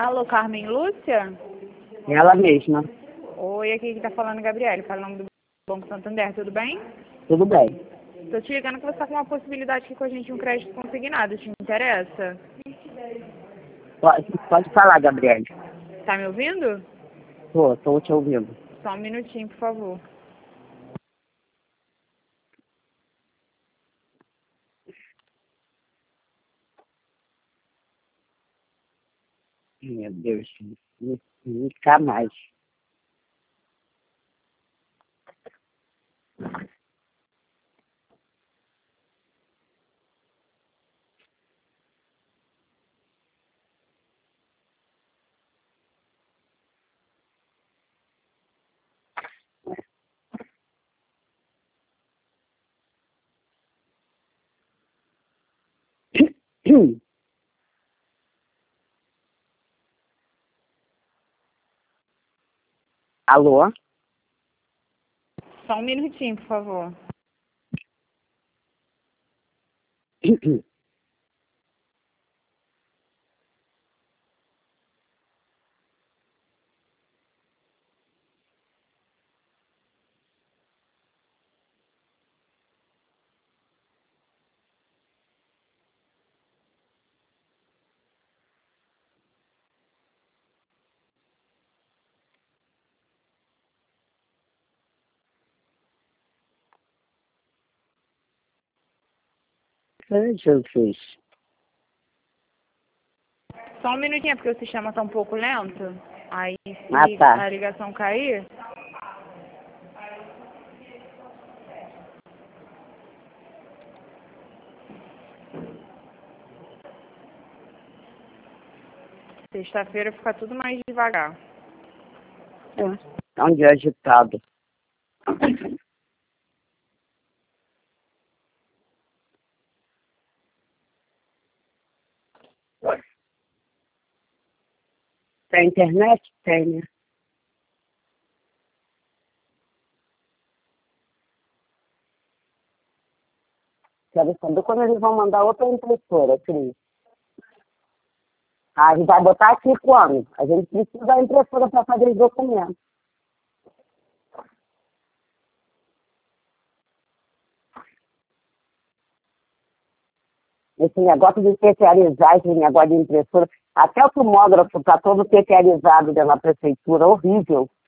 Alô, Carmen Lúcia? Ela mesma. Oi, aqui que tá falando é Gabriele, fala o nome do Banco Santander, tudo bem? Tudo bem. Tô te ligando que você tá com uma possibilidade aqui com a gente de um crédito consignado, te interessa? Pode falar, Gabriele. Tá me ouvindo? Tô te ouvindo. Só um minutinho, por favor. Meu Deus, nunca mais. Alô? Só um minutinho, por favor. Ai, Jesus. Só um minutinho, porque o sistema tá um pouco lento. Aí, se Ah, tá. a ligação cair... Sexta-feira fica tudo mais devagar. É um dia agitado. Tem internet? Tem, né? Quero saber quando eles vão mandar outra impressora, Cris. A gente vai botar aqui quando? A gente precisa da impressora para fazer os documentos. Esse negócio de especializar, esse negócio de impressora, até o tomógrafo está todo terceirizado dentro da prefeitura, horrível.